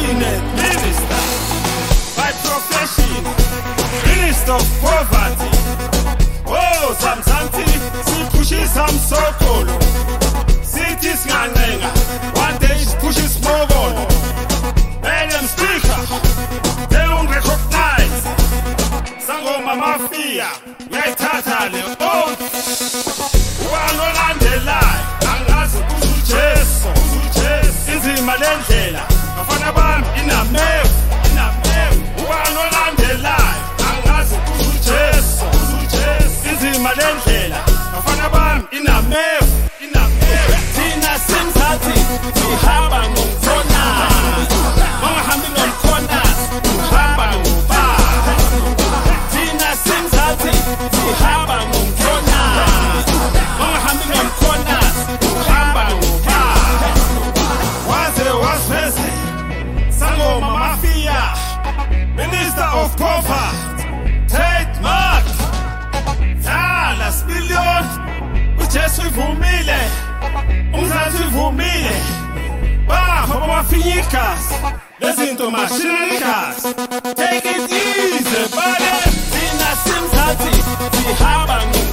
cabinet minister by profession, minister of poverty. Oh, Samsanti, sipushisa msokolo. Sithi singancenga, one day sipushe smokolo. Madam Speaker, they don't recognize. Sangoma mafia, ngiyayithatha le oath. Ubangolandelayo, angazi uJesu. Inzima lendlela, bafana bami inamefu. Ubangolandelayo, angazi uJesu. Inzima lendlela, bafana bami inamefu. Thina simthathi, sihamba ngomkhona. Ungahambi ngomkhona, uhamba ngobaba. Thina simthathi, sihamba ngomkhona. Ungahambi ngomkhona, uhamba ngobaba. Waze wasiveze, Sangoma Mafia, Minister of Poverty, Tate Mark. Dala Spillion, uJesu ivumile, umzansi ivumile. Bafa bamafiyikas, lezinto mashinikas. Take it easy, buddy. Thina simthathi, sihamba ngomkhona.